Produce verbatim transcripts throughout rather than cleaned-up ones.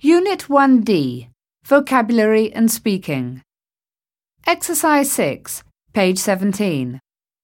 Unit one D, Vocabulary and Speaking. Exercise six, page seventeen.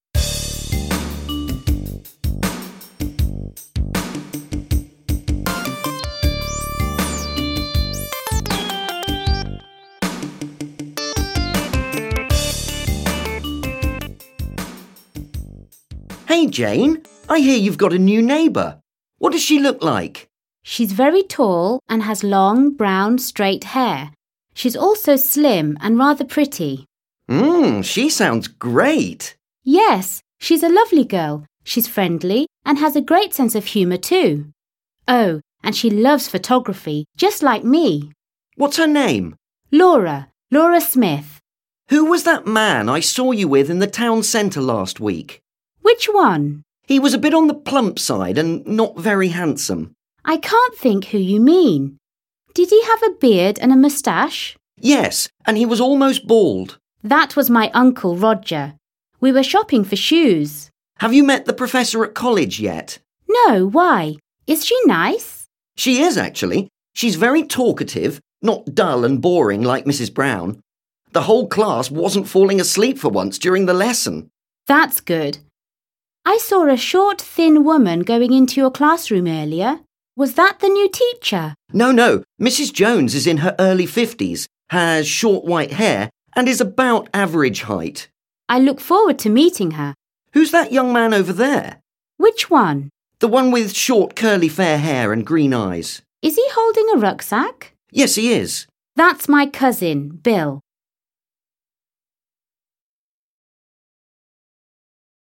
Hey Jane, I hear you've got a new neighbour. What does she look like? She's very tall and has long, brown, straight hair. She's also slim and rather pretty. Mmm, she sounds great. Yes, she's a lovely girl. She's friendly and has a great sense of humour too. Oh, and she loves photography, just like me. What's her name? Laura, Laura Smith. Who was that man I saw you with in the town centre last week? Which one? He was a bit on the plump side and not very handsome. I can't think who you mean. Did he have a beard and a moustache? Yes, and he was almost bald. That was my uncle Roger. We were shopping for shoes. Have you met the professor at college yet? No, why? Is she nice? She is, actually. She's very talkative, not dull and boring like Missus Brown. The whole class wasn't falling asleep for once during the lesson. That's good. I saw a short, thin woman going into your classroom earlier. Was that the new teacher? No, no. Missus Jones is in her early fifties, has short white hair, and is about average height. I look forward to meeting her. Who's that young man over there? Which one? The one with short curly fair hair and green eyes. Is he holding a rucksack? Yes, he is. That's my cousin, Bill.